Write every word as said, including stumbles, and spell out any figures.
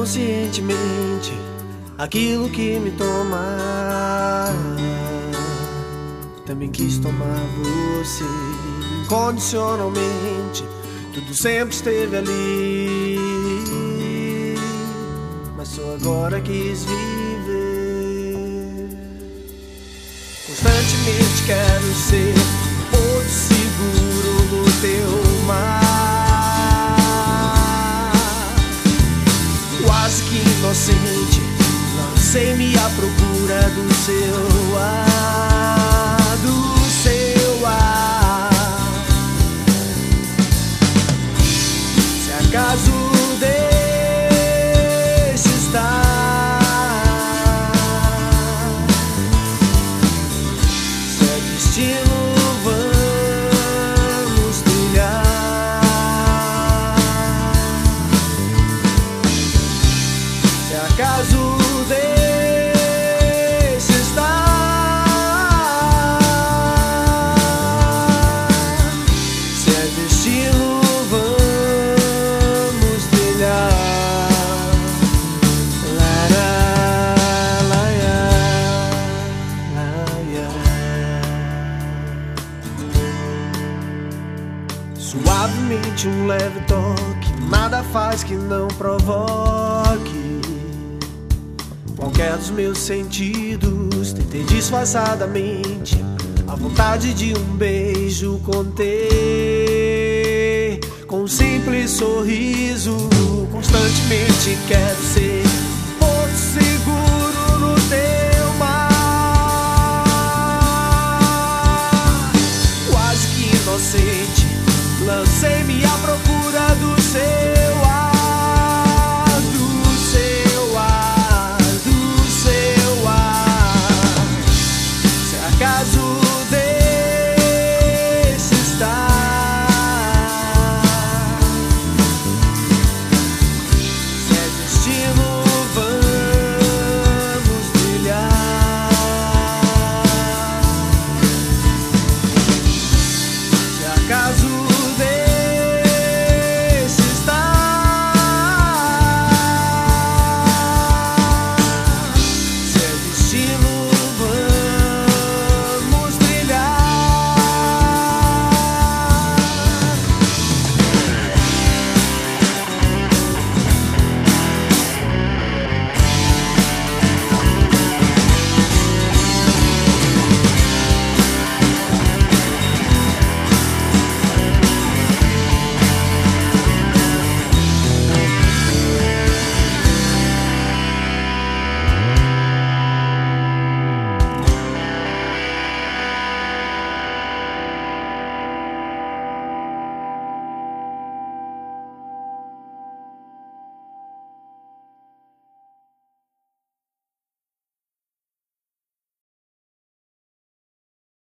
inconscientemente aquilo que me toma. Também quis tomar você incondicionalmente. Tudo sempre esteve ali, mas só agora quis viver. Constantemente quero ser porto seguro no teu mar. Quase que inocente, lancei-me à procura do seu ar, do seu ar. Se acaso deixe estar, se é destino, vamos trilhar. Se acaso deixe estar, se é destino, vamos trilhar. Lara, laia, laia. Suavemente um leve toque, nada faz que não provoque qualquer dos meus sentidos. Tentei disfarçadamente a vontade de um beijo conter com um simples sorriso. Constantemente quero ser